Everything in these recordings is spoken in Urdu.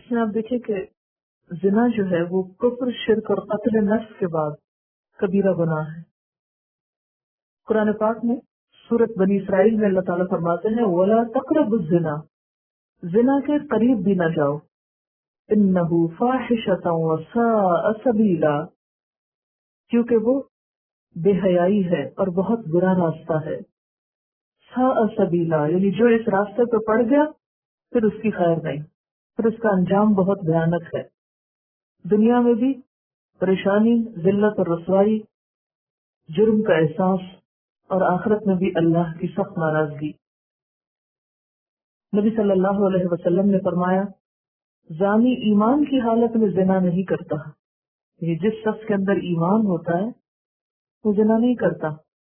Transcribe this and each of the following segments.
اس میں آپ دیکھیں کہ زنا جو ہے وہ کفر، شرک اور قتل نفس کے بعد کبیرہ گناہ ہے۔ قرآن پاک میں سورۃ بنی اسرائیل میں اللہ تعالیٰ فرماتے ہیں وَلَا تَقْرَبُوا الزِّنَا، زنا کے قریب بھی نہ جاؤ، إِنَّهُ فَاحِشَةٌ وَسَاءَ سَبِيلًا، کیونکہ وہ بے حیائی ہے اور بہت برا راستہ ہے۔ سَاءَ سَبِيلًا یعنی جو اس راستے پہ پڑ گیا پھر اس کی خیر نہیں، پھر اس کا انجام بہت بھیانک ہے۔ دنیا میں بھی پریشانی، ذلت اور رسوائی، جرم کا احساس، اور آخرت میں بھی اللہ کی سخت ناراضگی۔ نبی صلی اللہ علیہ وسلم نے فرمایا زانی ایمان کی حالت میں زنا نہیں کرتا، یہ جس شخص کے اندر ایمان ہوتا ہے وہ زنا نہیں کرتا،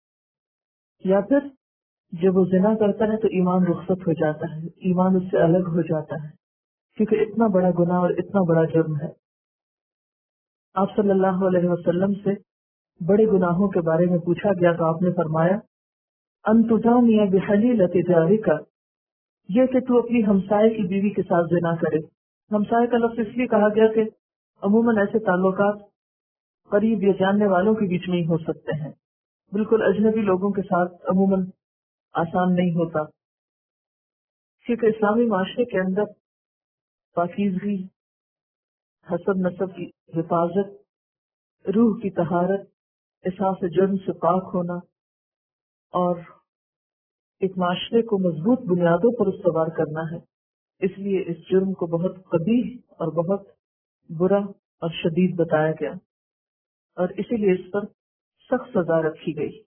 یا پھر جب وہ زنا کرتا ہے تو ایمان رخصت ہو جاتا ہے، ایمان اس سے الگ ہو جاتا ہے، کیونکہ اتنا بڑا گناہ اور اتنا بڑا جرم ہے۔ آپ صلی اللہ علیہ وسلم سے بڑے گناہوں کے بارے میں پوچھا گیا تو آپ نے فرمایا ان تزانی بحلیلۃ جارک، یہ کہ تو اپنی ہمسائے کی بیوی کے ساتھ زنا کرے۔ ہمسائے کا لفظ اس لیے کہا گیا کہ عموماً ایسے تعلقات قریب یا جاننے والوں کے بیچ میں ہی ہو سکتے ہیں، بالکل اجنبی لوگوں کے ساتھ عموماً آسان نہیں ہوتا، کیونکہ اسلامی معاشرے کے اندر پاکیزگی، حسب نسب کی حفاظت، روح کی طہارت، احساس جرم سے پاک ہونا اور ایک معاشرے کو مضبوط بنیادوں پر استوار کرنا ہے، اس لیے اس جرم کو بہت قبیح اور بہت برا اور شدید بتایا گیا، اور اسی لیے اس پر سخت سزا رکھی گئی۔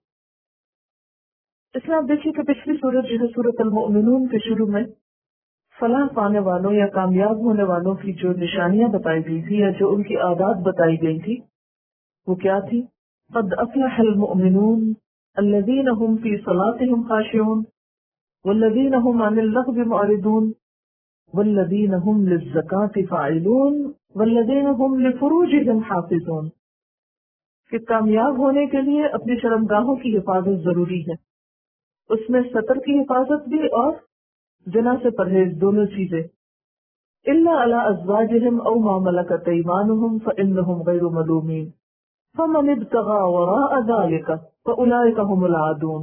اس میں آپ دیکھیے کہ پچھلی سورت جو ہے سورۃ المؤمنون کے شروع میں فلاح پانے والوں یا کامیاب ہونے والوں کی جو نشانیاں بتائی گئی تھی یا جو ان کی عادات بتائی گئی تھی وہ کیا تھی؟ قد افلح المؤمنون الذین هم فی صلاتهم خاشعون والذین هم عن اللغو معرضون والذین هم للزکاة فاعلون والذین هم لفروجهم حافظون، کہ کامیاب ہونے کے لیے اپنی شرمگاہوں کی حفاظت ضروری ہے، اس میں سطر کی حفاظت بھی اور زنا سے پرہیز، دونوں چیزیں۔ الا علی ازواجهم او ما ملکت ایمانهم فانهم غیر ملومین فمن ابتغى وراء ذلك فاولئک هم العادون،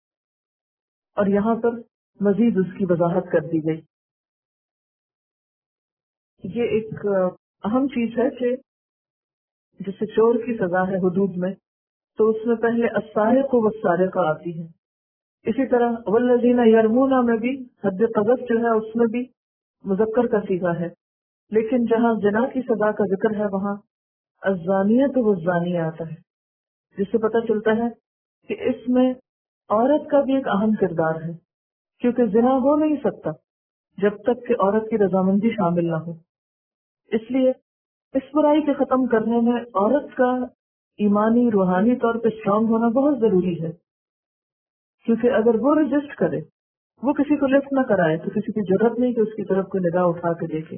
اور یہاں پر مزید اس کی وضاحت کر دی گئی۔ یہ ایک اہم چیز ہے کہ جسے چور کی سزا ہے حدود میں، تو اس میں پہلے السارق والسارقہ آتی ہے، اسی طرح والذین یرمون میں بھی حد قذف جو ہے اس میں بھی مذکر کا صیغہ ہے، لیکن جہاں زنا کی سزا کا ذکر ہے وہاں الزانیۃ والزانی آتا ہے، جس سے پتہ چلتا ہے کہ اس میں عورت کا بھی ایک اہم کردار ہے، کیونکہ زنا ہو نہیں سکتا جب تک کہ عورت کی رضامندی شامل نہ ہو، اس لیے اس برائی کے ختم کرنے میں عورت کا ایمانی روحانی طور پہ اسٹرانگ ہونا بہت ضروری ہے، کیونکہ اگر وہ رجسٹ کرے، وہ کسی کو لفٹ نہ کرائے تو کسی کی ضرورت نہیں کہ اس کی طرف کوئی نگاہ اٹھا کے دیکھے۔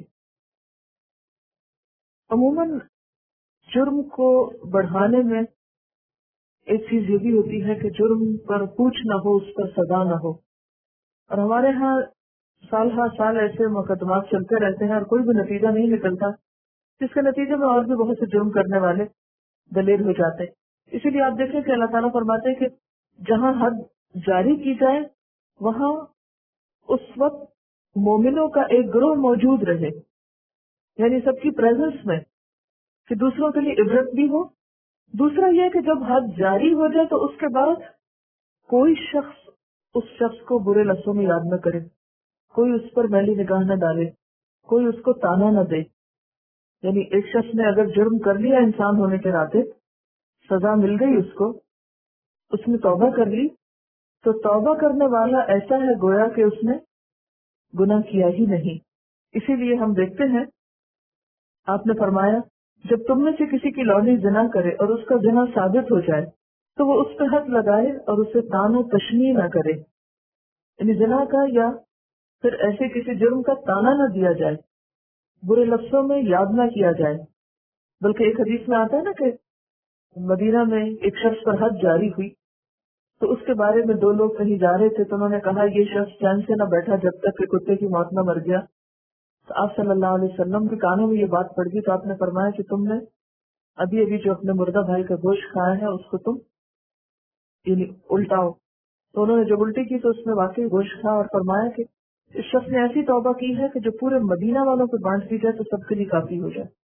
عموماً جرم کو بڑھانے میں ایک چیز یہ بھی ہوتی ہے کہ جرم پر پوچھ نہ ہو، اس پر سزا نہ ہو، اور ہمارے ہاں سال ہر سال ایسے مقدمات چلتے رہتے ہیں اور کوئی بھی نتیجہ نہیں نکلتا، جس کے نتیجے میں اور بھی بہت سے جرم کرنے والے دلیر ہو جاتے ہیں۔ اسی لیے آپ دیکھیں کہ اللہ تعالیٰ فرماتے ہیں کہ جہاں حد جاری کی جائے وہاں اس وقت مومنوں کا ایک گروہ موجود رہے، یعنی سب کی پریزنس میں، کہ دوسروں کے لیے عبرت بھی ہو۔ دوسرا یہ کہ جب حد جاری ہو جائے تو اس کے بعد کوئی شخص اس شخص کو برے لفظوں میں یاد نہ کرے، کوئی اس پر میلی نگاہ نہ ڈالے، کوئی اس کو تانا نہ دے۔ یعنی ایک شخص نے اگر جرم کر لیا انسان ہونے کے ناطے، سزا مل گئی اس کو، اس نے توبہ کر لی، تو توبہ کرنے والا ایسا ہے گویا کہ اس نے گناہ کیا ہی نہیں۔ اسی لیے ہم دیکھتے ہیں آپ نے فرمایا جب تم میں سے کسی کی لونڈی زنا کرے اور اس کا زنا ثابت ہو جائے تو وہ اس پہ حد لگائے اور اسے تان و تشنیع نہ کرے، یعنی زنا کا یا پھر ایسے کسی جرم کا تانا نہ دیا جائے، برے لفظوں میں یاد نہ کیا جائے، بلکہ ایک حدیث میں آتا ہے نا کہ مدینہ میں ایک شخص پر حد جاری ہوئی تو اس کے بارے میں دو لوگ کہیں جا رہے تھے تو انہوں نے کہا یہ شخص چین سے نہ بیٹھا جب تک کہ کتے کی موت نہ مر گیا، تو آپ صلی اللہ علیہ وسلم کے کانوں میں یہ بات پڑ گئی تو آپ نے فرمایا کہ تم نے ابھی جو اپنے مردہ بھائی کا گوشت کھایا ہے اس کو تم یعنی الٹاؤ. تو انہوں نے جب الٹی کی تو اس میں واقعی گوشت کھا اور فرمایا کہ اس شخص نے ایسی توبہ کی ہے کہ جو پورے مدینہ والوں کو بانٹ دی جائے تو سب کے لیے کافی ہو جائے.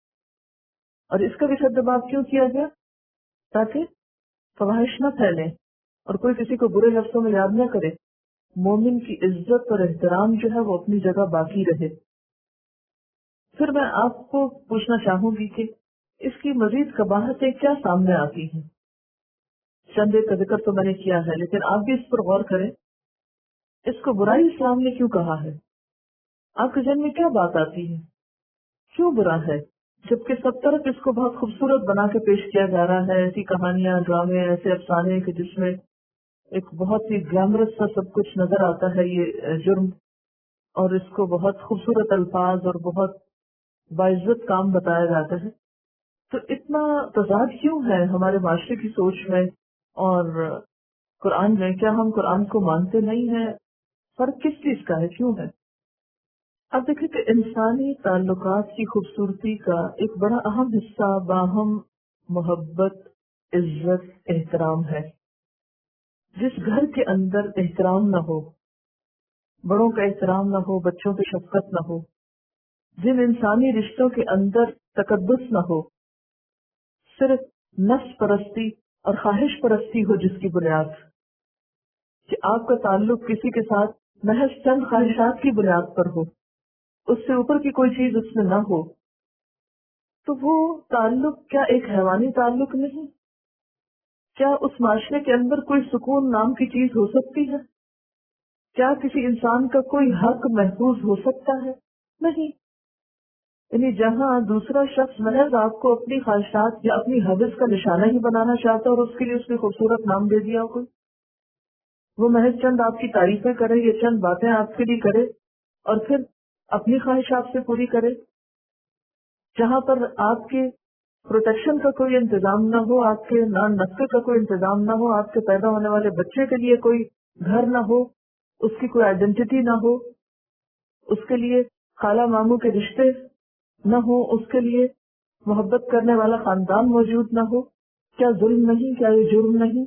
اور اس کا بھی سدباب کیوں کیا گیا؟ تاکہ فواہش نہ پھیلے اور کوئی کسی کو برے لفظوں میں یاد نہ کرے. مومن کی عزت اور احترام جو ہے وہ اپنی جگہ باقی رہے. پھر میں آپ کو پوچھنا چاہوں گی کہ اس کی مزید قباحتیں کیا سامنے آتی ہیں. چند ایک کا ذکر تو میں نے کیا ہے لیکن آپ بھی اس پر غور کریں. اس کو برائی اسلام نے کیوں کہا ہے؟ آپ کے ذہن میں کیا بات آتی ہے؟ کیوں برا ہے جبکہ سب طرف اس کو بہت خوبصورت بنا کے پیش کیا جا رہا ہے. ایسی کہانیاں، ڈرامے، ایسے افسانے کہ جس میں ایک بہت ہی گلیمرس سا سب کچھ نظر آتا ہے یہ جرم، اور اس کو بہت خوبصورت الفاظ اور بہت باعزت کام بتایا جاتا ہے. تو اتنا تضاد کیوں ہے ہمارے معاشرے کی سوچ میں اور قرآن میں؟ کیا ہم قرآن کو مانتے نہیں ہیں؟ فرق کس چیز کا ہے؟ کیوں ہے؟ اب دیکھیں کہ انسانی تعلقات کی خوبصورتی کا ایک بڑا اہم حصہ باہم محبت، عزت، احترام ہے. جس گھر کے اندر احترام نہ ہو، بڑوں کا احترام نہ ہو، بچوں کی شفقت نہ ہو، جن انسانی رشتوں کے اندر تقدس نہ ہو، صرف نفس پرستی اور خواہش پرستی ہو جس کی بنیاد کہ آپ کا تعلق کسی کے ساتھ محض چند خواہشات کی بنیاد پر ہو، اس سے اوپر کی کوئی چیز اس میں نہ ہو، تو وہ تعلق کیا ایک حیوانی تعلق نہیں؟ کیا اس معاشرے کے اندر کوئی سکون نام کی چیز ہو سکتی ہے؟ کیا کسی انسان کا کوئی حق محفوظ ہو سکتا ہے؟ نہیں. یعنی جہاں دوسرا شخص محض آپ کو اپنی خواہشات یا اپنی حوث کا نشانہ ہی بنانا چاہتا ہے اور اس کے لیے اس نے خوبصورت نام دے دیا کوئی، وہ محض چند آپ کی تعریفیں کرے یا چند باتیں آپ کے لیے کرے اور پھر اپنی خواہش آپ سے پوری کرے، جہاں پر آپ کے پروٹیکشن کا کوئی انتظام نہ ہو، آپ کے نان نقصے کا کوئی انتظام نہ ہو، آپ کے پیدا ہونے والے بچے کے لیے کوئی گھر نہ ہو، اس کی کوئی آئیڈینٹی نہ ہو، اس کے لیے خالہ ماموں کے رشتے نہ ہو، اس کے لیے محبت کرنے والا خاندان موجود نہ ہو. کیا ظلم نہیں؟ کیا یہ جرم نہیں؟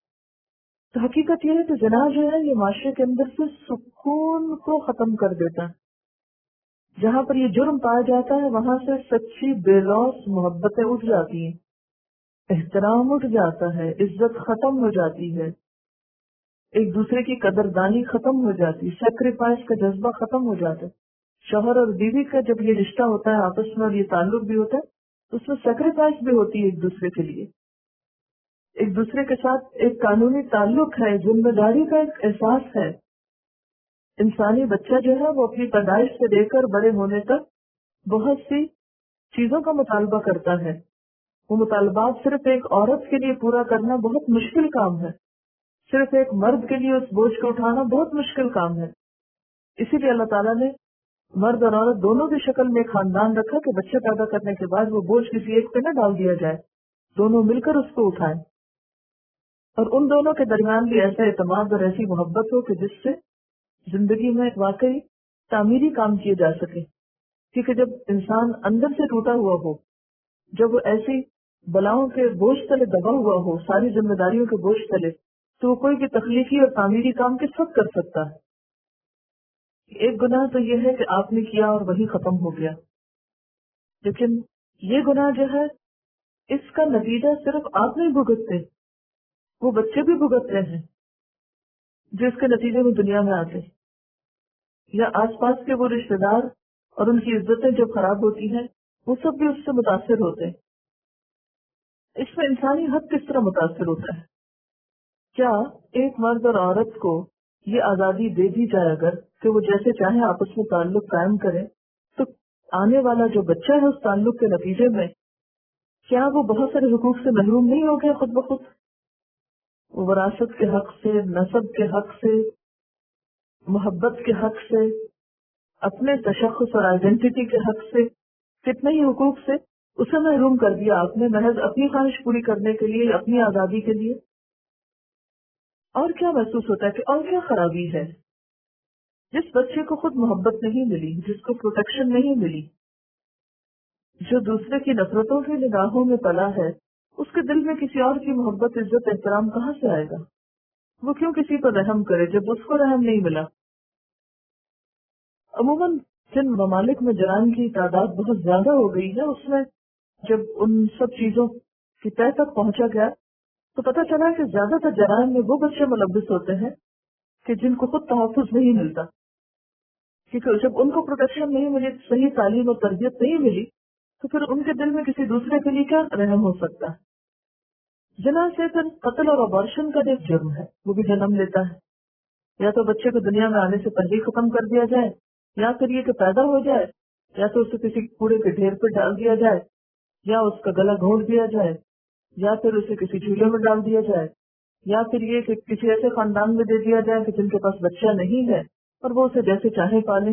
تو حقیقت یہ ہے کہ زنا جو ہے یہ معاشرے کے اندر سے سکون کو ختم کر دیتا ہے. جہاں پر یہ جرم پایا جاتا ہے وہاں سے سچی بے لوث محبتیں اٹھ جاتی ہیں، احترام اٹھ جاتا ہے، عزت ختم ہو جاتی ہے، ایک دوسرے کی قدردانی ختم ہو جاتی، سیکریفائس کا جذبہ ختم ہو جاتا ہے. شوہر اور بیوی کا جب یہ رشتہ ہوتا ہے آپس میں اور یہ تعلق بھی ہوتا ہے تو اس میں سیکریفائس بھی ہوتی ہے ایک دوسرے کے لیے. ایک دوسرے کے ساتھ ایک قانونی تعلق ہے، ذمہ داری کا ایک احساس ہے. انسانی بچہ جو ہے وہ اپنی پیدائش سے لے کر بڑے ہونے تک بہت سی چیزوں کا مطالبہ کرتا ہے. وہ مطالبات صرف ایک عورت کے لیے پورا کرنا بہت مشکل کام ہے، صرف ایک مرد کے لیے اس بوجھ کو اٹھانا بہت مشکل کام ہے. اسی لیے اللہ تعالیٰ نے مرد اور عورت دونوں کی شکل میں خاندان رکھا کہ بچے پیدا کرنے کے بعد وہ بوجھ کسی ایک پہ نہ ڈال دیا جائے، دونوں مل کر اس کو اٹھائیں اور ان دونوں کے درمیان بھی ایسا اعتماد اور ایسی محبت ہو کہ جس سے زندگی میں واقعی تعمیری کام کیے جا سکے. کیونکہ جب انسان اندر سے ٹوٹا ہوا ہو، جب وہ ایسی بلاؤں کے بوجھ تلے دبا ہوا ہو، ساری ذمہ داریوں کے بوجھ تلے، تو وہ کوئی بھی تخلیقی اور تعمیری کام کس وقت کر سکتا ہے؟ ایک گناہ تو یہ ہے کہ آپ نے کیا اور وہی ختم ہو گیا، لیکن یہ گناہ جو ہے اس کا نتیجہ صرف آپ نہیں بھگتتے، وہ بچے بھی بھگتتے ہیں جو اس کے نتیجے میں دنیا میں آتے، یا آس پاس کے وہ رشتے دار اور ان کی عزتیں جو خراب ہوتی ہیں وہ سب بھی اس سے متاثر ہوتے ہیں. اس میں انسانی حق کس طرح متاثر ہوتا ہے؟ کیا ایک مرد اور عورت کو یہ آزادی دے دی جائے اگر کہ وہ جیسے چاہیں آپس میں تعلق قائم کریں تو آنے والا جو بچہ ہے اس تعلق کے نتیجے میں کیا وہ بہت سارے حقوق سے محروم نہیں ہو گیا خود بخود؟ وہ وراثت کے حق سے، نسب کے حق سے، محبت کے حق سے، اپنے تشخص اور آئیڈینٹی کے حق سے، کتنے ہی حقوق سے اسے محروم کر دیا آپ نے محض اپنی خواہش پوری کرنے کے لیے، اپنی آزادی کے لیے. اور کیا محسوس ہوتا ہے کہ اور کیا خرابی ہے؟ جس بچے کو خود محبت نہیں ملی، جس کو پروٹیکشن نہیں ملی، جو دوسرے کی نفرتوں کی نگاہوں میں پلا ہے، اس کے دل میں کسی اور کی محبت، عزت، احترام کہاں سے آئے گا؟ وہ کیوں کسی پر رحم کرے جب اس کو رحم نہیں ملا؟ عموماً جن ممالک میں جرائم کی تعداد بہت زیادہ ہو گئی ہے، اس میں جب ان سب چیزوں کی تہہ تک پہنچا گیا تو پتہ چلا کہ زیادہ تر جرائم میں وہ بچے ملوث ہوتے ہیں کہ جن کو خود تحفظ نہیں ملتا، کیونکہ جب ان کو پروٹیکشن نہیں ملی، صحیح تعلیم اور تربیت نہیں ملی، تو پھر ان کے دل میں کسی دوسرے کے لیے کیا رحم ہو سکتا ہے؟ زنا سے پھر قتل اور ابارشن کا ایک جرم ہے، وہ بھی جنم لیتا ہے۔ یا تو بچے کو دنیا میں آنے سے پہلے ہی ختم کر دیا جائے، یا پھر یہ کہ پیدا ہو جائے، یا تو اسے کسی کوڑے کے ڈھیر پہ ڈال دیا جائے، یا اس کا گلا گھونٹ دیا جائے، یا پھر اسے کسی چولہے میں ڈال دیا جائے، یا پھر یہ کہ کسی ایسے خاندان میں دے دیا جائے کہ جن کے پاس بچہ نہیں ہے اور وہ اسے جیسے چاہے پالے۔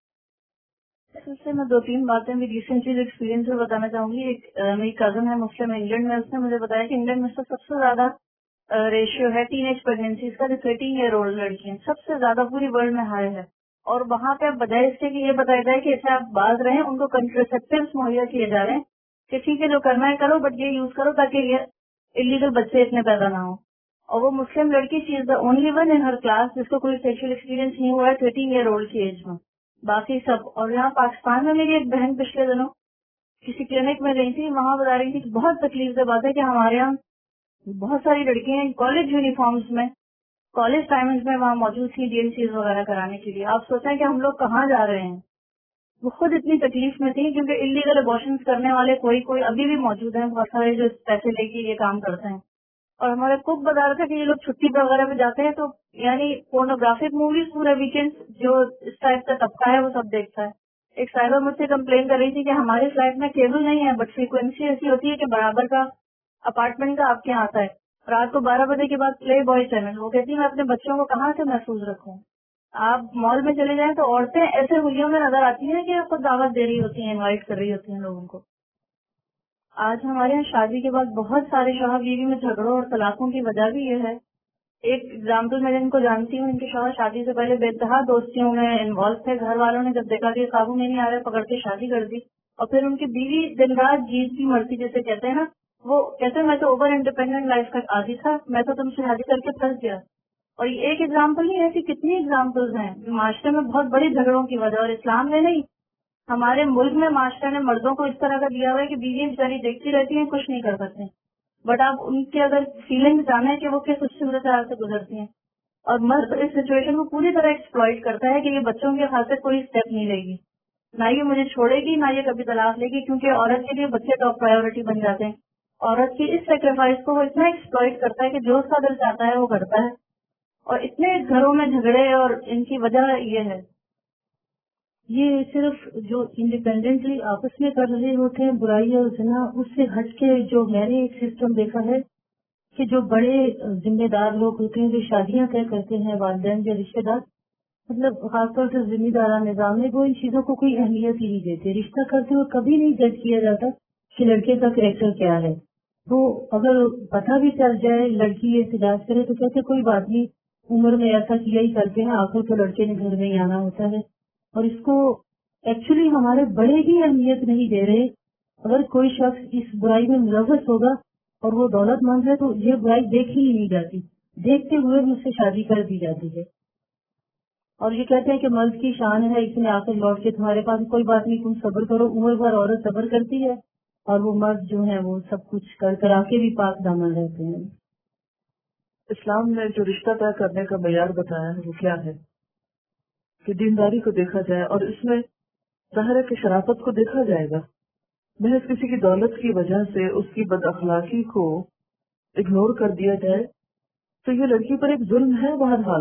اس سے میں 2-3 باتیں بھی ریسنٹلی جو ایکسپیرینس سے بتانا چاہوں گی۔ ایک میری کزن ہے مسلم انگلینڈ میں، اس نے مجھے بتایا کہ انگلینڈ میں سب سے زیادہ ریشیو ہے ٹین ایج پریگنینسیز کا، جو 13 ایئر اولڈ لڑکی ہیں سب سے زیادہ پوری ورلڈ میں ہائی ہے۔ اور وہاں پہ بجائے اس کے کہ یہ بتایا جائے کہ ایسے آپ باز رہیں، ان کو کنٹرسیپٹیوز مہیا کیے جا رہے ہیں کہ ٹھیک ہے جو کرنا ہے کرو، بٹ یہ یوز کرو تاکہ یہ الیگل بچے اتنے پیدا نہ ہو۔ اور وہ مسلم لڑکی، she is the only one in her class جس کو کوئی سیکشل ایکسپیرینس نہیں ہوا ہے 13 ایئر اولڈ کی ایج میں، باقی سب۔ اور یہاں پاکستان میں میری ایک بہن پچھلے دنوں کسی کلینک میں گئی تھی، وہاں بتا رہی تھی کہ بہت تکلیف سے بات ہے کہ ہمارے یہاں بہت ساری لڑکیاں کالج یونیفارمز میں، کالج ٹائمنگز میں وہاں موجود تھی ڈی این سیز وغیرہ کرانے کے لیے۔ آپ سوچیں کہ ہم لوگ کہاں جا رہے ہیں۔ وہ خود اتنی تکلیف میں تھی کیونکہ انلیگل ابارشنز کرنے والے کوئی ابھی بھی موجود ہیں، بہت سارے جو پیسے لے کے یہ کام کرتے ہیں۔ اور ہمارے کوک بتا رہا تھا کہ یہ لوگ چھٹی پہ وغیرہ پہ جاتے ہیں تو یعنی پورنوگرافک موویز پورے ویکینڈ جو اس ٹائپ کا طبقہ ہے وہ سب دیکھتا ہے۔ ایک صاحبہ مجھ سے کمپلین کر رہی تھی کہ ہمارے فلیٹ میں کیبل نہیں ہے، بٹ فریکوینسی ایسی ہوتی ہے کہ برابر کا اپارٹمنٹ کا آپ کے یہاں آتا ہے۔ رات کو 12 بجے کے بعد پلے بوائے چینل، وہ کہتی ہے میں اپنے بچوں کو کہاں سے محفوظ رکھوں۔ آپ مال میں چلے جائیں تو عورتیں ایسے ہولیوں میں نظر آتی ہیں کہ خود دعوت دے رہی ہوتی ہیں، انوائٹ کر رہی ہوتی ہیں لوگوں کو۔ آج ہمارے یہاں شادی کے بعد بہت سارے شوہر بیوی میں جھگڑوں اور طلاقوں کی وجہ بھی یہ ہے۔ ایک ایگزامپل میں جن کو جانتی ہوں، ان کے شوہر شادی سے پہلے بے انتہا دوستیوں میں انوالو تھے، گھر والوں نے جب دیکھا کہ قابو میں نہیں آ رہے پکڑ کے شادی کر دی، اور پھر ان کی بیوی دن رات جیت کی مرتی جیسے کہتے ہیں نا، وہ کہتے ہیں میں تو اوور انڈیپینڈنٹ لائف کا عادی تھا، میں تو تم سے شادی کر کے پھنس گیا۔ اور یہ ایک ایگزامپل نہیں، ایسی کتنی ایگزامپلز ہیں معاشرے میں بہت بڑی جھگڑوں کی وجہ، اور اسلام میں نہیں، ہمارے ملک میں معاشرے نے مردوں کو اس طرح کا دیا ہوا ہے کہ بیوی بیچاری دیکھتی رہتی ہیں، کچھ نہیں کر سکتے، بٹ آپ ان کے اگر فیلنگ جانیں کہ وہ کس صورتحال سے گزرتی ہیں، اور مرد اس سچویشن کو پوری طرح ایکسپلائٹ کرتا ہے کہ یہ بچوں کی خاطر کوئی اسٹیپ نہیں لے گی، نہ یہ مجھے چھوڑے گی، نہ یہ کبھی طلاق لے گی، کیونکہ عورت کے لیے بچے ٹاپ پرائیورٹی بن جاتے ہیں۔ عورت کی اس سیکریفائس کو وہ اتنا ایکسپلائٹ کرتا ہے کہ جو اس کا دل چاہتا ہے وہ کرتا ہے، اور اتنے گھروں میں جھگڑے، اور ان کی وجہ یہ ہے۔ یہ صرف جو انڈیپینڈنٹلی آپس میں کر رہے ہوتے ہیں برائی اور زنا، اس سے ہٹ کے جو میں نے ایک سسٹم دیکھا ہے کہ جو بڑے ذمہ دار لوگ ہوتے ہیں جو شادیاں طے کرتے ہیں، والدین یا رشتے دار، مطلب خاص طور سے ذمہ داران نظام میں وہ ان چیزوں کو کوئی اہمیت ہی نہیں دیتے۔ رشتہ کرتے ہوئے کبھی نہیں جج کیا جاتا کہ لڑکے کا کریکٹر کیا ہے۔ تو اگر پتہ بھی چل جائے لڑکی احتجاج کرے تو کہتے کوئی بات نہیں، عمر میں ایسا کیا ہی کرتے ہیں، آخر تو لڑکے نے گھر میں ہی آنا ہوتا ہے۔ اور اس کو ایکچولی ہمارے بڑے ہی اہمیت نہیں دے رہے۔ اگر کوئی شخص اس برائی میں ملوث ہوگا اور وہ دولت مند ہے تو یہ برائی دیکھی ہی نہیں جاتی، دیکھتے ہوئے بھی اس سے شادی کر دی جاتی ہے۔ اور یہ کہتے ہیں کہ مرد کی شان ہے، اس نے آ کر لوٹ کے تمہارے پاس، کوئی بات نہیں تم صبر کرو۔ عمر بھر عورت صبر کرتی ہے اور وہ مرد جو ہے وہ سب کچھ کرا کے بھی پاک دامن رہتے ہیں۔ اسلام نے جو رشتہ طے کرنے کا معیار بتایا ہے وہ کیا ہے کہ دینداری کو دیکھا جائے، اور اس میں ظاہر ہے کہ شرافت کو دیکھا جائے گا۔ محض کسی کی دولت کی وجہ سے اس کی بد اخلاقی کو اگنور کر دیا جائے تو یہ لڑکی پر ایک ظلم ہے بہرحال۔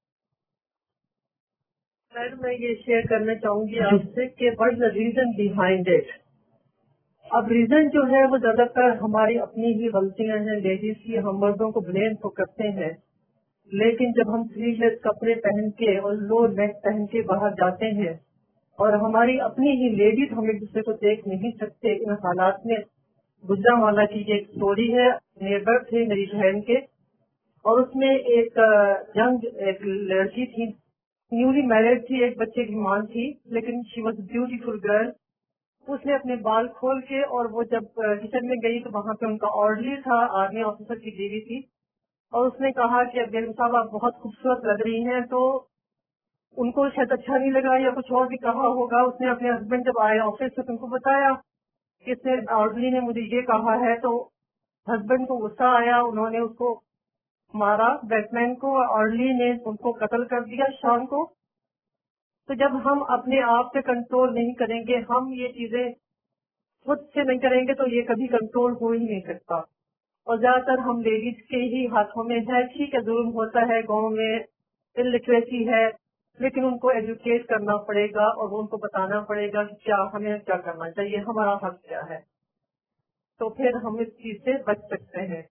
سر میں یہ شیئر کرنا چاہوں گی آپ سے کہ what is the reason behind it. اب ریزن جو ہے وہ زیادہ تر ہماری اپنی ہی غلطیاں ہیں لیڈیز کی، ہم مردوں کو بلیم تو کرتے ہیں، لیکن جب ہم سلیو لیس کپڑے پہن کے اور لو نیک پہن کے باہر جاتے ہیں اور ہماری اپنی ہی لیڈیز ہم ایک دوسرے کو دیکھ نہیں سکتے، ان حالات میں گجرانوالہ کی ایک اسٹوری ہے، نیبر تھے میری بہن کے، اور اس میں ایک ینگ ایک لڑکی تھی نیولی میرڈ تھی, ایک بچے کی ماں تھی, لیکن شی واز بیوٹیفل گرل. اس نے اپنے بال کھول کے, اور وہ جب کچن میں گئی تو وہاں پہ ان کا آرڈرلی تھا, آرمی آفیسر کی بیوی تھی, اور اس نے کہا کہ بیگم صاحب آپ بہت خوبصورت لگ رہی ہیں. تو ان کو شاید اچھا نہیں لگا یا کچھ اور بھی کہا ہوگا. اس نے اپنے ہسبینڈ جب آئے آفس سے تو ان کو بتایا کہ اس نے آرڈرلی نے مجھے یہ کہا ہے. تو ہسبینڈ کو غصہ آیا, انہوں نے اس کو مارا, بیٹ مین کو. آرڈرلی نے ان کو قتل کر دیا شام کو. تو جب ہم اپنے آپ پہ کنٹرول نہیں کریں گے, ہم یہ چیزیں خود سے نہیں کریں گے, تو یہ کبھی کنٹرول ہو ہی نہیں سکتا. اور زیادہ تر ہم لیڈیز کے ہی ہاتھوں میں ہے. ٹھیک ہے ظلم ہوتا ہے, گاؤں میں illiteracy ہے, لیکن ان کو ایجوکیٹ کرنا پڑے گا اور ان کو بتانا پڑے گا کہ کیا ہمیں کیا کرنا چاہیے, ہمارا حق کیا ہے. تو پھر ہم اس چیز سے بچ سکتے ہیں.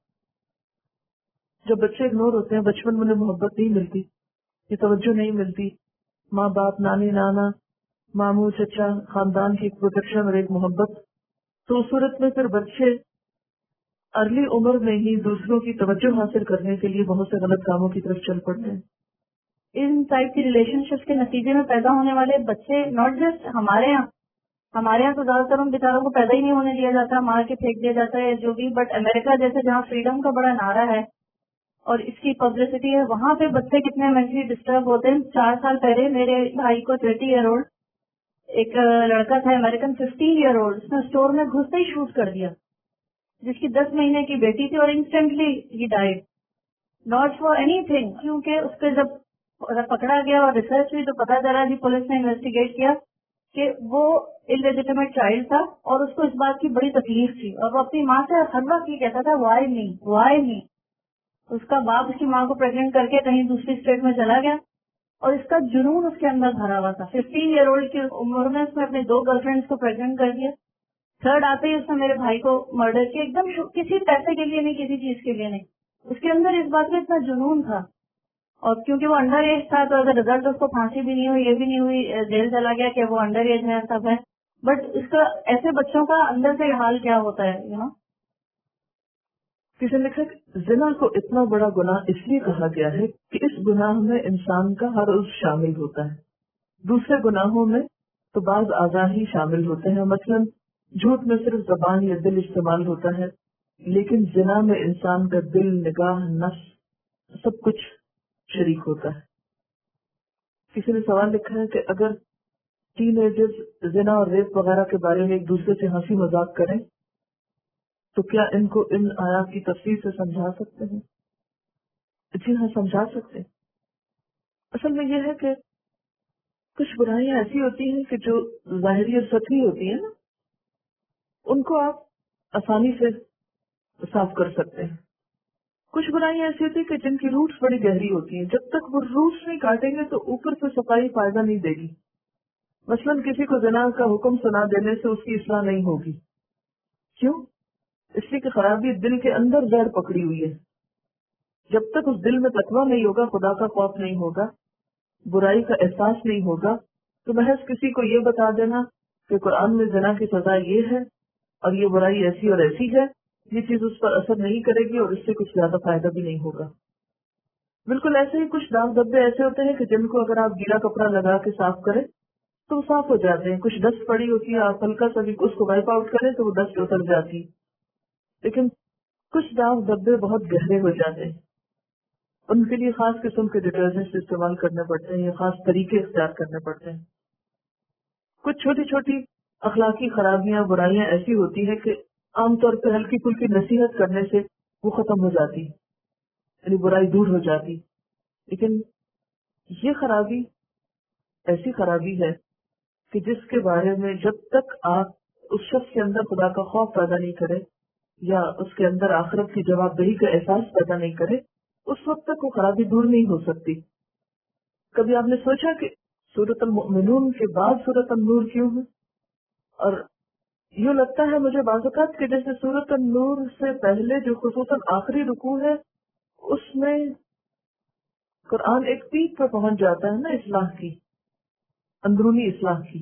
جب بچے اگنور ہوتے ہیں, بچپن میں انہیں محبت نہیں ملتی, یہ توجہ نہیں ملتی, ماں باپ, نانی نانا, ماموں چچا, خاندان کی ایک پروٹیکشن اور ایک محبت, تو اس صورت میں پھر بچے ارلی عمر میں ہی دوسروں کی توجہ حاصل کرنے کے لیے بہت سے غلط کاموں کی طرف چل پڑتے ہیں. ان ٹائپ کی ریلیشن شپس کے نتیجے میں پیدا ہونے والے بچے, ناٹ جسٹ ہمارے یہاں تو زیادہ تر ان بیچاروں کو پیدا ہی نہیں ہونے دیا جاتا, مار کے پھینک دیا جاتا ہے جو بھی. بٹ امریکہ جیسے جہاں فریڈم کا بڑا نعرہ ہے اور اس کی پبلسٹی ہے, وہاں پہ بچے کتنے مینٹلی ڈسٹرب ہوتے ہیں. 4 سال پہلے میرے بھائی کو 30 ایئر اولڈ ایک لڑکا تھا امریکن 15 ایئر اولڈ, اس نے اسٹور میں گھستے ہی شوٹ کر دیا, جس کی 10 مہینے کی بیٹی تھی, اور انسٹنٹلی ہی ڈائیڈ, ناٹ فار اینی تھنگ. کیونکہ اس پہ جب پکڑا گیا اور ریسرچ ہوئی تو پتا چلا جی, پولیس نے انویسٹیگیٹ کیا کہ وہ انلیجیٹمیٹ چائلڈ تھا, اور اس کو اس بات کی بڑی تکلیف تھی, اور وہ اپنی ماں سے ہر وقت یہ کہتا تھا وائی می. اس کا باپ اس کی ماں کو پریگنٹ کر کے کہیں دوسری اسٹیٹ میں چلا گیا, اور اس کا جنون اس کے اندر بھرا ہوا تھا. 15 ایئر اولڈ کی عمر میں اس نے اپنے 2 گرل فرینڈس کو پریگنٹ کر دیا. 3rd آتے ہی اس نے میرے بھائی کو مرڈر کیا, ایک دم کسی پیسے کے لیے نہیں, کسی چیز کے لیے نہیں. اس کے اندر اس بات میں اتنا جنون تھا, اور کیونکہ وہ انڈر ایج تھا تو اگر رزلٹ اس کو پھانسی بھی نہیں ہوئی, یہ بھی نہیں ہوئی, جیل چلا گیا کہ وہ انڈر ایج ہے, سب ہے. بٹ اس کا ایسے بچوں کا اندر سے حال کیا ہوتا ہے کسی نے لکھا کہ زنا کو اتنا بڑا گناہ اس لیے کہا گیا ہے کہ اس گناہ میں انسان کا ہر عضو شامل ہوتا ہے. دوسرے گناہوں میں تو بعض اعضاء ہی شامل ہوتے ہیں, مثلا جھوٹ میں صرف زبان یا دل استعمال ہوتا ہے, لیکن زنا میں انسان کا دل, نگاہ, نفس سب کچھ شریک ہوتا ہے. کسی نے سوال لکھا ہے کہ اگر ٹین ایجرز زنا اور ریپ وغیرہ کے بارے میں ایک دوسرے سے ہنسی مذاق کریں تو کیا ان کو ان آیات کی تفسیر سے سمجھا سکتے ہیں؟ جی ہاں, سمجھا سکتے ہیں. اصل میں یہ ہے کہ کچھ برائیاں ایسی ہوتی ہیں کہ جو ظاہری اور سطحی ہوتی ہیں نا, ان کو آپ آسانی سے صاف کر سکتے ہیں. کچھ برائیاں ایسی ہوتی ہیں کہ جن کی روٹس بڑی گہری ہوتی ہیں, جب تک وہ روٹس نہیں کاٹیں گے تو اوپر سے صفائی فائدہ نہیں دے گی. مثلاً کسی کو زنا کا حکم سنا دینے سے اس کی اصلاح نہیں ہوگی. کیوں؟ اس لیے کہ خرابی دل کے اندر جڑ پکڑی ہوئی ہے. جب تک اس دل میں تقویٰ نہیں ہوگا, خدا کا خوف نہیں ہوگا, برائی کا احساس نہیں ہوگا, تو محض کسی کو یہ بتا دینا کہ قرآن میں زنا کی سزا یہ ہے اور یہ برائی ایسی اور ایسی ہے, یہ چیز اس پر اثر نہیں کرے گی اور اس سے کچھ زیادہ فائدہ بھی نہیں ہوگا. بالکل ایسے ہی کچھ داغ دھبے ایسے ہوتے ہیں کہ جن کو اگر آپ گیلا کپڑا لگا کے صاف کریں تو وہ صاف ہو جاتے ہیں. کچھ ڈسٹ پڑی ہوتی ہے, آپ ہلکا سا بھی اس کو وائپ آؤٹ کریں تو وہ ڈسٹ اتر جاتی. لیکن کچھ داغ دھبے بہت گہرے ہو جاتے ہیں, ان کے لیے خاص قسم کے ڈٹرجنٹ استعمال کرنے پڑتے ہیں یا خاص طریقے اختیار کرنے پڑتے ہیں. کچھ چھوٹی چھوٹی اخلاقی خرابیاں, برائیاں ایسی ہوتی ہیں کہ عام طور پہ ہلکی پھلکی نصیحت کرنے سے وہ ختم ہو جاتی, یعنی برائی دور ہو جاتی. لیکن یہ خرابی ایسی خرابی ہے کہ جس کے بارے میں جب تک آپ اس شخص کے اندر خدا کا خوف پیدا نہیں کرے یا اس کے اندر آخرت کی جواب دہی کا احساس پیدا نہیں کرے, اس وقت تک وہ خرابی دور نہیں ہو سکتی. کبھی آپ نے سوچا کہ سورۃ المؤمنون کے بعد سورۃ النور کیوں ہے؟ اور یوں لگتا ہے مجھے بعض اوقات کہ جیسے سورۃ النور سے پہلے جو خصوصاً آخری رکوع ہے اس میں قرآن ایک پیک پر پہنچ جاتا ہے نا, اصلاح کی, اندرونی اصلاح کی,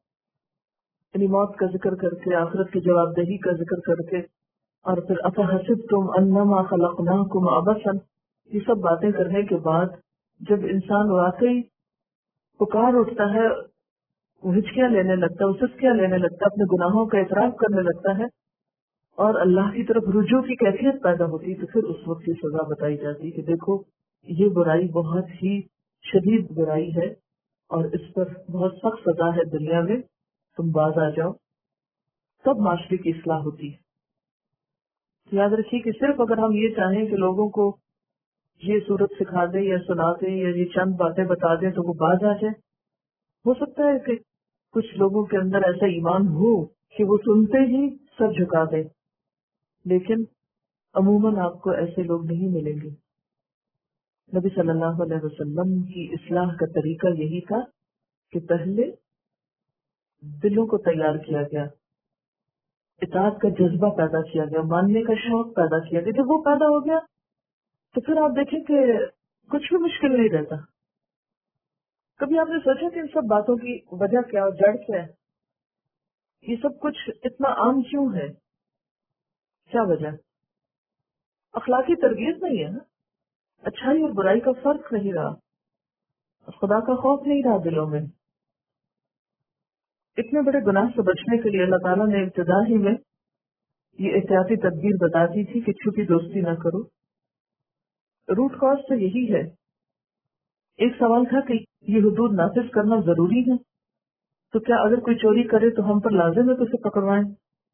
یعنی موت کا ذکر کر کے, آخرت کی جواب دہی کا ذکر کر کے, اور پھر افحسبتم انما خلقناکم عبثا, یہ سب باتیں کرنے کے بعد جب انسان واقعی पुकार उठता है, वो हिचकियां लेने लगता है, वो सिसकियां लेने लगता है, अपने गुनाहों का इतराफ करने लगता है और अल्लाह की तरफ रुजू की कैफियत पैदा होती है, तो फिर उस वक्त ये सजा बताई जाती है कि देखो ये बुराई बहुत ही शदीद बुराई है और इस पर बहुत सख्त सजा है दुनिया में, तुम बाज आ जाओ, तब माशरे की इस्लाह होती है। तो याद रखिए कि सिर्फ अगर हम ये चाहें कि लोगों को ये सूरत सिखा दें या सुना दें या ये चंद बातें बता दें तो वो बाज आ जाए, हो सकता है कि कुछ लोगों के अंदर ऐसा ईमान हो कि वो सुनते ही सर झुका दें, लेकिन अमूमन आपको ऐसे लोग नहीं मिलेंगे। नबी सल्लल्लाहु अलैहि वसल्लम की इस्लाह का तरीका यही था कि पहले दिलों को तैयार किया गया, इताअत का जज्बा पैदा किया गया, मानने का शौक पैदा किया गया। जब वो पैदा हो गया तो फिर आप देखें कि कुछ भी मुश्किल नहीं रहता। कभी आपने सोचा कि इन सब बातों की वजह क्या और जड़ क्या है? ये सब कुछ इतना आम क्यों है? क्या वजह? अखलाकी तरबियत नहीं है ना, अच्छाई और बुराई का फर्क नहीं रहा, खुदा का खौफ नहीं रहा दिलों में। इतने बड़े गुनाह से बचने के लिए अल्लाह ताला ने इब्तिदा ही में ये एहतियाती तदबीर बता दी थी कि छुपी दोस्ती ना करो। रूट कॉज तो यही है। एक सवाल था कि ये हुदूद नाफिज करना जरूरी है, तो क्या अगर कोई चोरी करे तो हम पर लाजिम है तो उसे पकड़वाएं?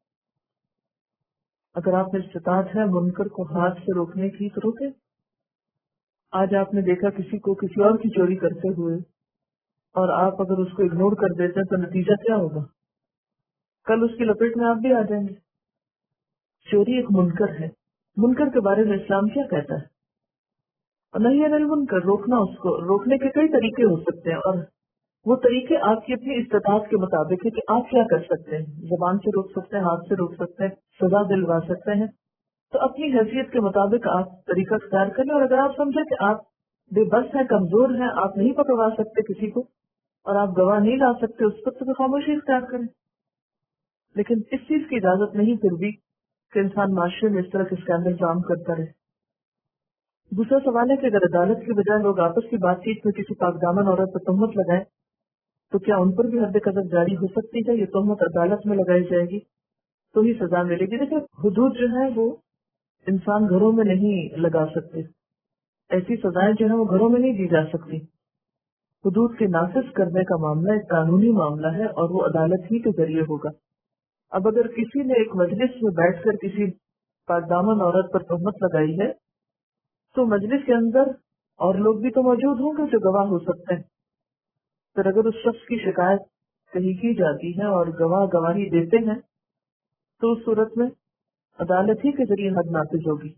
अगर आप में इस्तिताअत है मुनकर को हाथ से रोकने की तो रोके। आज आपने देखा किसी को किसी और की चोरी करते हुए और आप अगर उसको इग्नोर कर देते हैं तो नतीजा क्या होगा? कल उसकी लपेट में आप भी आ जाएंगे। चोरी एक मुनकर है। मुनकर के बारे में इस्लाम क्या कहता है? और नहीं अनिल मुनकर, रोकना, उसको रोकने के कई तरीके हो सकते हैं और वो तरीके आपकी अपनी इस्तिताअत के मुताबिक है कि आप क्या कर सकते हैं। जुबान से रोक सकते हैं, हाथ से रोक सकते हैं, सजा दिलवा सकते हैं। तो अपनी हैसियत के मुताबिक आप तरीका इख्तियार करें और अगर आप समझे कि आप बेबस हैं, कमजोर हैं, आप नहीं पकड़वा सकते किसी को और आप गवाह नहीं ला सकते उस पर, तो खामोशी इख्तियार करें। लेकिन इस चीज की इजाजत नहीं फिर भी कि इंसान माशरे में इस तरह के स्कैंडल काम करता रहे। दूसरा सवाल है कि अगर अदालत की बजाय लोग आपस की बातचीत में किसी पाकदामन औरत पर तोहमत लगाएं तो क्या उन पर भी हद कज़फ जारी हो सकती है? ये तोहमत अदालत में लगाई जाएगी तो ही सजा मिलेगी। देखिए हुदूद जो है वो इंसान घरों में नहीं लगा सकते, ऐसी सजाएं जो है वो घरों में नहीं दी जा सकती। हुदूद के नाफिज करने का मामला एक कानूनी मामला है और वो अदालत ही के जरिए होगा। अब अगर किसी ने एक मजलिस में बैठकर किसी पाकदामन औरत पर तोहमत लगाई है तो मजलिस के अंदर और लोग भी तो मौजूद होंगे जो गवाह हो सकते हैं। फिर अगर उस शख्स की शिकायत कहीं की जाती है और गवाह गवाही देते हैं तो उस सूरत में अदालत ही के जरिए हद नाफिज होगी।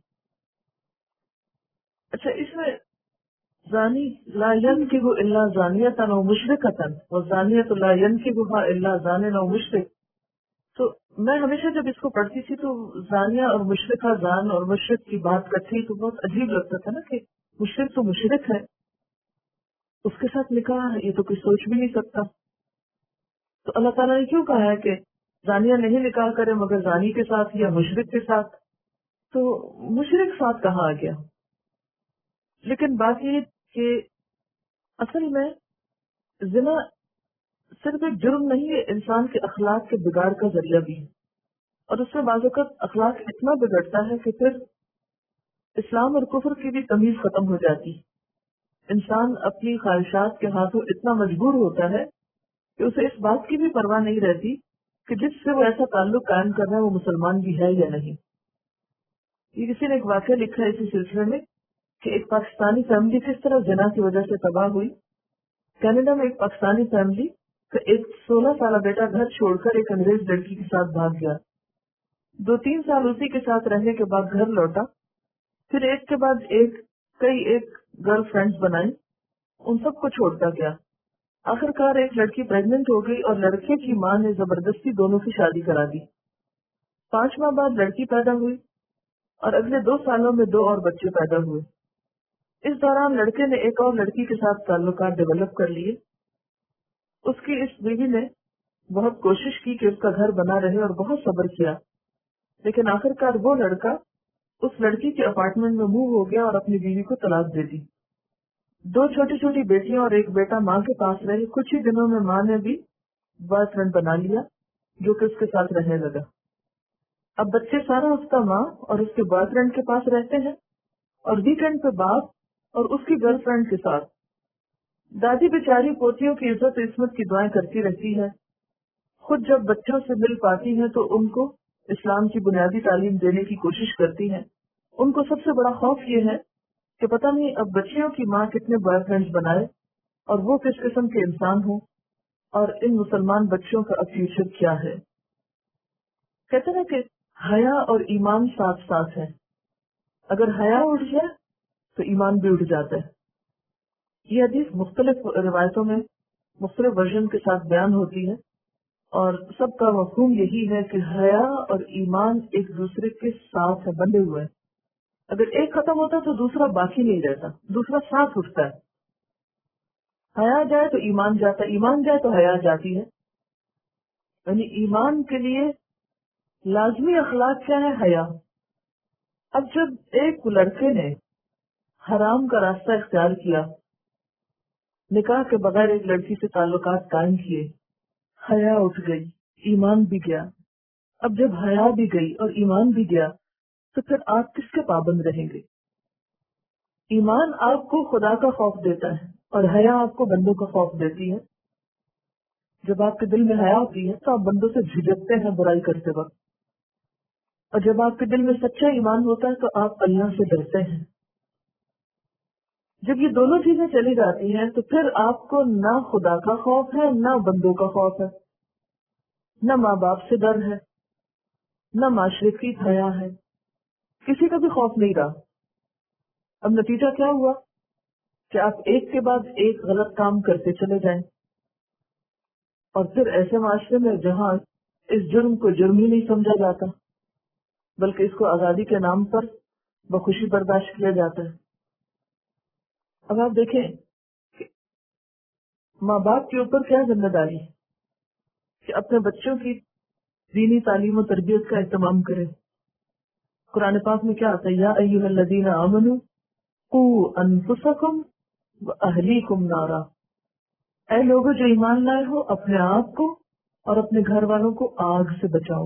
अच्छा, इसमें जानी ला यनकिहु इल्ला जानियतन व मुशरिकतन व जानियतु ला यनकिहुहा इल्ला जानिन व मुशरिक। तो मैं हमेशा जब इसको पढ़ती थी तो जानिया और मुशरिका, जान और मुशरिक की बात करती तो बहुत अजीब लगता था ना कि मुशरिक तो मुशरिक है, उसके साथ निकाह है, ये तो कोई सोच भी नहीं सकता। तो अल्लाह ताला ने क्यों कहा है कि जानिया नहीं निकाह करे मगर जानी के साथ या मुशरिक के साथ? तो मुशरिक साथ कहाँ आ गया? लेकिन बात ये कि असल में जिना सिर्फ एक जुर्म नहीं है, इंसान के अखलाक के बिगाड़ का जरिया भी है और उसमें बाज़-औक़ात अखलाक इतना बिगड़ता है कि फिर इस्लाम और कुफ्र की भी तमीज खत्म हो जाती। इंसान अपनी ख्वाहिशात के हाथों इतना मजबूर होता है कि उसे इस बात की भी परवाह नहीं रहती कि जिससे वो ऐसा ताल्लुक कायम कर रहा है वो मुसलमान भी है या नहीं। ये किसी ने एक वाक़या लिखा है इसी सिलसिले में कि एक पाकिस्तानी फैमिली किस तरह ज़िना की वजह से तबाह हुई। कनाडा में एक पाकिस्तानी फैमिली का एक 16 साल बेटा घर छोड़कर एक अंग्रेज लड़की के साथ भाग गया। 2-3 साल उसी के साथ रहने के बाद घर लौटा, फिर एक के बाद एक गर्लफ्रेंड्स बनाई, उन सबको छोड़ता गया। आखिरकार एक लड़की प्रेग्नेंट हो गई और लड़के की मां ने जबरदस्ती दोनों की शादी करा दी। 5 माह बाद लड़की पैदा हुई और अगले 2 सालों में 2 और बच्चे पैदा हुए। इस दौरान लड़के ने एक और लड़की के साथ ताल्लुकात डेवलप कर लिए। उसकी इस बीवी ने बहुत कोशिश की कि उसका घर बना रहे और बहुत सब्र किया, लेकिन आखिरकार वो लड़का उस लड़की के अपार्टमेंट में मूव हो गया और अपनी बीवी को तलाक दे दी। 2 छोटी छोटी बेटियां और 1 बेटा माँ के पास रहे। कुछ ही दिनों में माँ ने भी बॉयफ्रेंड बना लिया जो कि उसके साथ रहने लगा। अब बच्चे सारा उसका माँ और उसके बॉयफ्रेंड के पास रहते हैं और वीकेंड पे बाप और उसकी गर्लफ्रेंड के साथ। दादी बेचारी पोतियों की इज्जत इस्मत की दुआएं करती रहती है। खुद जब बच्चों से मिल पाती है तो उनको इस्लाम की बुनियादी तालीम देने की कोशिश करती है। उनको सबसे बड़ा खौफ ये है कि पता नहीं अब बच्चियों की माँ कितने बॉयफ्रेंड्स बनाए और वो किस किस्म के इंसान हो, और इन मुसलमान बच्चों का अब फ्यूचर क्या है। कहते हैं कि हया और ईमान साथ साथ है। अगर हया उठ जाए तो ईमान भी उठ जाता है। ये हदीस मुख्तलिफ रिवायतों में मुख्तलिफ वर्जन के साथ बयान होती है और सबका मफहूम यही है कि हया और ईमान एक दूसरे के साथ है, बंधे हुए हैं। अगर एक खत्म होता है तो दूसरा बाकी नहीं रहता, दूसरा साथ उठता है। हया जाए तो ईमान जाता है, ईमान जाए तो हया जाती है। यानी ईमान के लिए लाजमी अखलाक क्या है? हया। अब जब एक लड़के ने हराम का रास्ता इख्तियार किया, निकाह के बगैर एक लड़की से ताल्लुकात कायम किए, हया उठ गई, ईमान भी गया। अब जब हया भी गई और ईमान भी गया तो फिर आप किसके पाबंद रहेंगे? ईमान आपको खुदा का खौफ देता है और हया आपको बंदों का खौफ देती है। जब आपके दिल में हया होती है तो आप बंदों से झिझकते हैं बुराई करते वक्त, और जब आपके दिल में सच्चा ईमान होता है तो आप अल्लाह से डरते हैं। जब ये दोनों चीजें चली जाती हैं तो फिर आपको ना खुदा का खौफ है, ना बंदों का खौफ है, न माँ बाप से डर है, न माशरे की हया है, किसी का भी खौफ नहीं रहा। अब नतीजा क्या हुआ कि आप एक के बाद एक गलत काम करते चले जाएं, और फिर ऐसे माशरे में जहाँ इस जुर्म को जुर्म ही नहीं समझा जाता बल्कि इसको आजादी के नाम पर बखुशी बर्दाश्त किया जाता है। अब आप देखें कि माँ बाप के ऊपर क्या जिम्मेदारी है कि अपने बच्चों की दीनी तालीम और तरबियत का एहतमाम करें। कुरान पाक में क्या आता है? या अय्युहल्लज़ीना आमनू कू अनफुसकुम व अहलीकुम नारा। ऐ लोगों जो ईमान लाए हो, अपने आप को और अपने घर वालों को आग से बचाओ।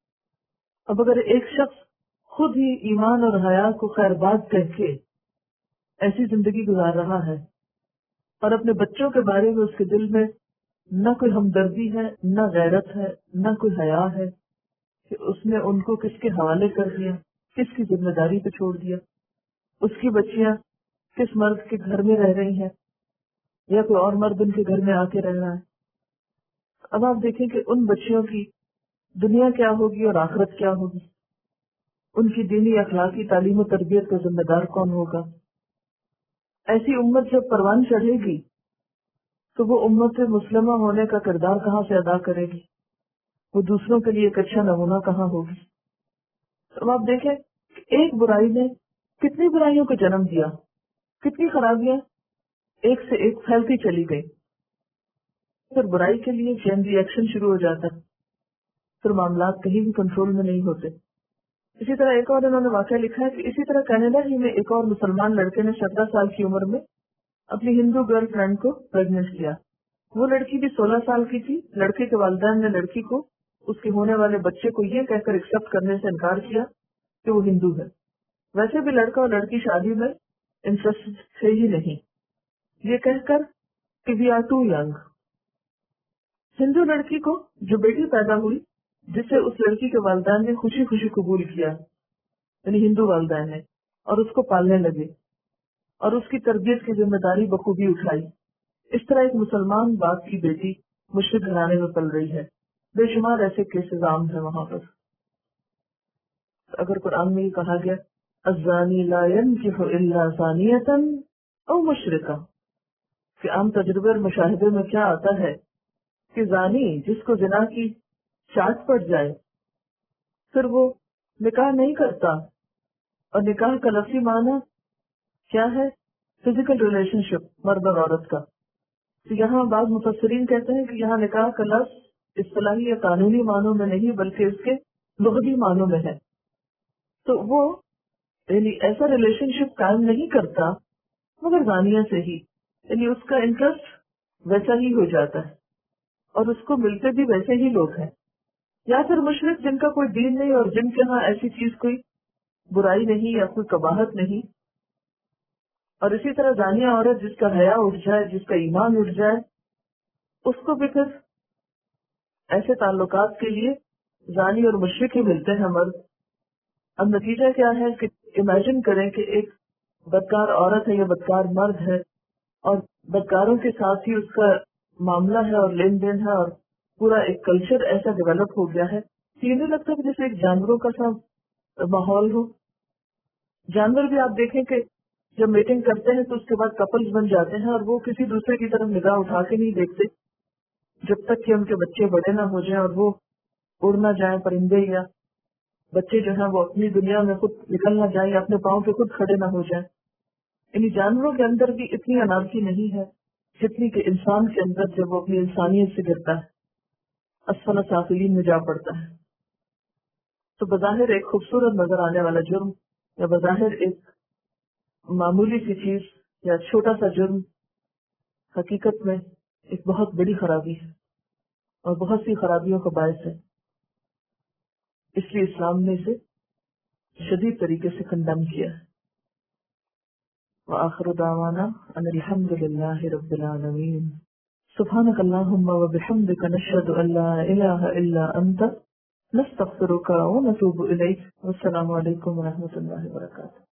अब अगर एक शख्स खुद ही ईमान और हया को खैरबाद कह के ऐसी जिंदगी गुजार रहा है और अपने बच्चों के बारे में उसके दिल में न कोई हमदर्दी है, न गैरत है, न कोई हया है कि उसने उनको किसके हवाले कर दिया, किसकी जिम्मेदारी पे छोड़ दिया, उसकी बच्चियां किस मर्द के घर में रह रही हैं या कोई और मर्द उनके घर में आके रह रहा है। अब आप देखें कि उन बच्चियों की दुनिया क्या होगी और आखिरत क्या होगी, उनकी दीनी अखलाकी तालीम और तरबियत का जिम्मेदार कौन होगा। ऐसी उम्मत जब परवान चढ़ेगी तो वो उम्मत मुस्लिमा होने का किरदार कहाँ से अदा करेगी, वो दूसरों के लिए एक अच्छा नमूना कहाँ होगी। तो आप देखें कि एक बुराई ने कितनी बुराइयों को जन्म दिया, कितनी खराबियां एक से एक फैलती चली गई। फिर बुराई के लिए चेन रिएक्शन शुरू हो जाता है, फिर मामला कहीं भी कंट्रोल में नहीं होते। इसी तरह एक और इन्होंने वाकया लिखा है कि इसी तरह कनाडा ही में एक और मुसलमान लड़के ने 17 साल की उम्र में अपनी हिंदू गर्लफ्रेंड को प्रेग्नेंट किया। वो लड़की भी 16 साल की थी। लड़के के वालिदैन ने लड़की को उसके होने वाले बच्चे को ये कहकर एक्सेप्ट करने से इनकार किया कि वो हिंदू है। वैसे भी लड़का और लड़की शादी में इंटरेस्ट थे ही नहीं, ये कहकर कि we are too young. Hindu लड़की को जो बेटी पैदा हुई जिसे उस लड़की के वालिदैन ने खुशी खुशी कबूल किया, यानी हिंदू वालिदैन ने, और उसको पालने लगे और उसकी तरबियत की जिम्मेदारी बखूबी उठाई। इस तरह एक मुसलमान बाप की बेटी मुश्रिक घराने में पल रही है। बेशुमार ऐसे केसेस आम है वहां पर। अगर कुरान में ये कहा गया अज़्ज़ानी ला यन्किहु इल्ला ज़ानियतन औ मुशरिका, कि आम तजुर्बे और मुशाहिदे में क्या आता है कि जानी जिसको जिना की चाट पड़ जाए फिर वो निकाह नहीं करता। और निकाह का लफ्ज़ी माना क्या है? फिजिकल रिलेशनशिप मर्द और औरत का। तो यहाँ बाद मुफस्सिरीन कहते हैं कि यहाँ निकाह का लफ्ज़ इस्तिलाही या कानूनी मानों में नहीं बल्कि इसके लुग़वी मानों में है। तो वो यानी ऐसा रिलेशनशिप कायम नहीं करता مگر زانیہ سے ہی، یعنی اس کا انٹرسٹ ویسا ہی ہو جاتا ہے اور اس کو ملتے بھی ویسے ہی لوگ ہیں، یا پھر مشرک جن کا کوئی دین نہیں اور جن کے ہاں ایسی چیز کوئی برائی نہیں یا کوئی قباحت نہیں. اور اسی طرح زانیہ عورت جس کا حیا اٹھ جائے، جس کا ایمان اٹھ جائے، اس کو بھی پھر ایسے تعلقات کے لیے زانی اور مشرک ہی ملتے ہیں مرد. اب نتیجہ کیا ہے کہ امیجن کریں کہ ایک بدکار عورت ہے یا بدکار مرد ہے اور بدکاروں کے ساتھ ہی اس کا معاملہ ہے اور لین دین ہے اور پورا ایک کلچر ایسا ڈیولپ ہو گیا ہے. یہ نہیں لگتا کہ جیسے ایک جانوروں کا سا ماحول ہو. جانور بھی آپ دیکھیں کہ جب میٹنگ کرتے ہیں تو اس کے بعد کپلز بن جاتے ہیں اور وہ کسی دوسرے کی طرف نگاہ اٹھا کے نہیں دیکھتے جب تک کہ ان کے بچے بڑے نہ ہو جائیں اور وہ اڑ نہ جائیں، پرندے یا بچے جو ہیں وہ اپنی دنیا میں خود نکل نہ جائیں یا اپنے پاؤں پہ خود کھڑے نہ ہو جائیں. یعنی جانوروں کے اندر بھی اتنی انارکی نہیں ہے جتنی کہ انسان کے اندر جب وہ اپنی انسانیت سے گرتا ہے، اسفل سافلین میں جا پڑتا ہے. تو بظاہر ایک خوبصورت نظر آنے والا جرم یا بظاہر ایک معمولی سی چیز یا چھوٹا سا جرم حقیقت میں ایک بہت بڑی خرابی ہے اور بہت سی خرابیوں کا باعث ہے. اس لیے اسلام نے اسے شدید طریقے سے کنڈم کیا ہے. وآخر دعوانا ان الحمد للہ رب العالمین. سبحانک اللہم وبحمدک نشہد ان لا الہ الا انت نستغفرک ونتوب الیک. والسلام علیکم ورحمۃ اللہ وبرکاتہ.